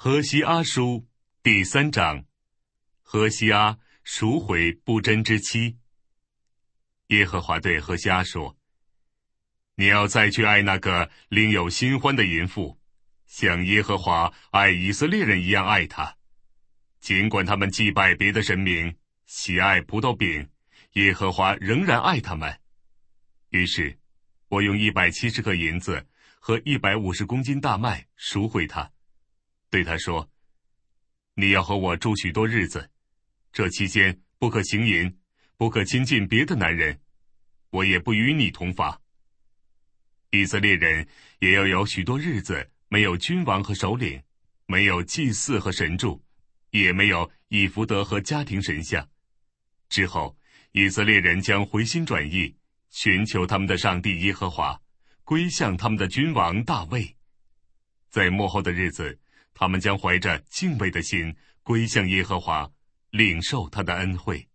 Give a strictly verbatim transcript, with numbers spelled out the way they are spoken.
何西阿书第三章，何西阿赎回不贞之妻。耶和华对何西阿说：你要再去爱那个另有新欢的淫妇，像耶和华爱以色列人一样爱他。尽管他们祭拜别的神明，喜爱葡萄饼，耶和华仍然爱他们。于是我用一百七十克银子和一百五十公斤大麦赎回他，对他说：你要和我住许多日子，这期间不可行淫，不可亲近别的男人，我也不与你同房。以色列人也要有许多日子没有君王和首领，没有祭祀和神柱，也没有以弗得和家庭神像。之后以色列人将回心转意，寻求他们的上帝耶和华，归向他们的君王大卫。在末后的日子，他们将怀着敬畏的心归向耶和华，领受他的恩惠。